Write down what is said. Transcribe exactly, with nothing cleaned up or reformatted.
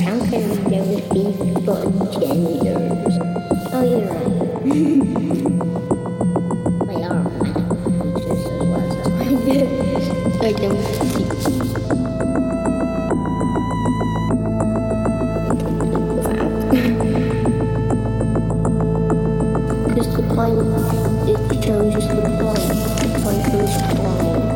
How can we never be spontaneous? Oh, you're right. My arm. It's just as well as mine. I don't think. Because the point, it shows us the point. The point goes flying.